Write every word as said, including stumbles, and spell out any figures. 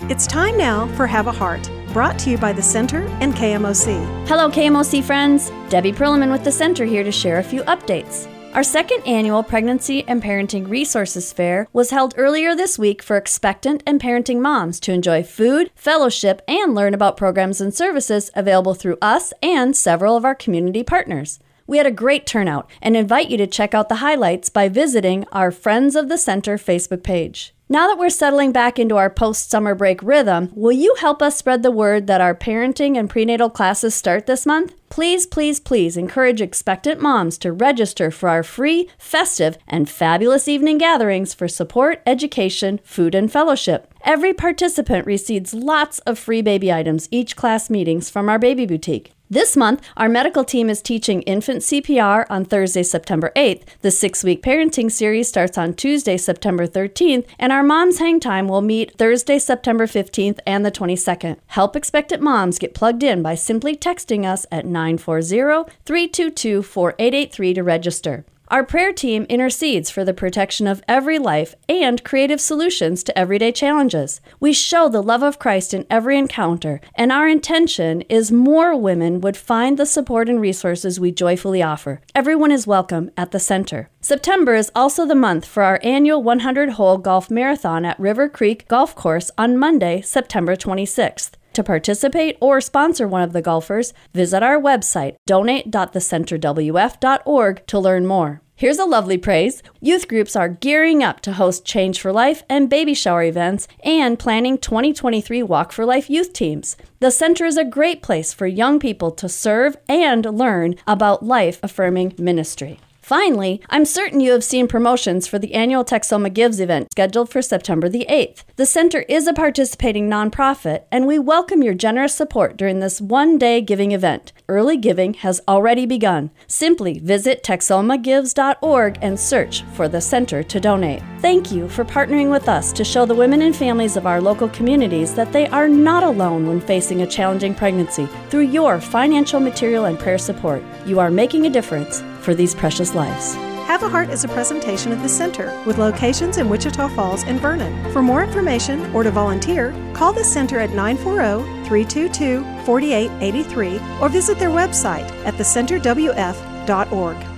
It's time now for Have a Heart, brought to you by the Center and K M O C. Hello, K M O C friends. Debbie Perlman with the Center here to share a few updates. Our second annual Pregnancy and Parenting Resources Fair was held earlier this week for expectant and parenting moms to enjoy food, fellowship, and learn about programs and services available through us and several of our community partners. We had a great turnout and invite you to check out the highlights by visiting our Friends of the Center Facebook page. Now that we're settling back into our post-summer break rhythm, will you help us spread the word that our parenting and prenatal classes start this month? Please, please, please encourage expectant moms to register for our free, festive, and fabulous evening gatherings for support, education, food, and fellowship. Every participant receives lots of free baby items each class meetings from our baby boutique. This month, our medical team is teaching infant C P R on Thursday, September eighth. The six-week parenting series starts on Tuesday, September thirteenth, and our Moms Hang Time will meet Thursday, September fifteenth and the twenty-second. Help expectant moms get plugged in by simply texting us at nine four zero, three two two, four eight eight three to register. Our prayer team intercedes for the protection of every life and creative solutions to everyday challenges. We show the love of Christ in every encounter, and our intention is more women would find the support and resources we joyfully offer. Everyone is welcome at the Center. September is also the month for our annual one hundred hole golf marathon at River Creek Golf Course on Monday, September twenty-sixth. To participate or sponsor one of the golfers, visit our website, donate dot the center w f dot org, to learn more. Here's a lovely praise. Youth groups are gearing up to host Change for Life and baby shower events and planning twenty twenty-three Walk for Life youth teams. The Center is a great place for young people to serve and learn about life-affirming ministry. Finally, I'm certain you have seen promotions for the annual Texoma Gives event scheduled for September the eighth. The Center is a participating nonprofit, and we welcome your generous support during this one-day giving event. Early giving has already begun. Simply visit texoma gives dot org and search for the Center to donate. Thank you for partnering with us to show the women and families of our local communities that they are not alone when facing a challenging pregnancy through your financial, material, and prayer support. You are making a difference for these precious lives. Have a Heart is a presentation of the Center with locations in Wichita Falls and Vernon. For more information or to volunteer, call the Center at nine four zero, three two two, four eight eight three or visit their website at the center w f dot org.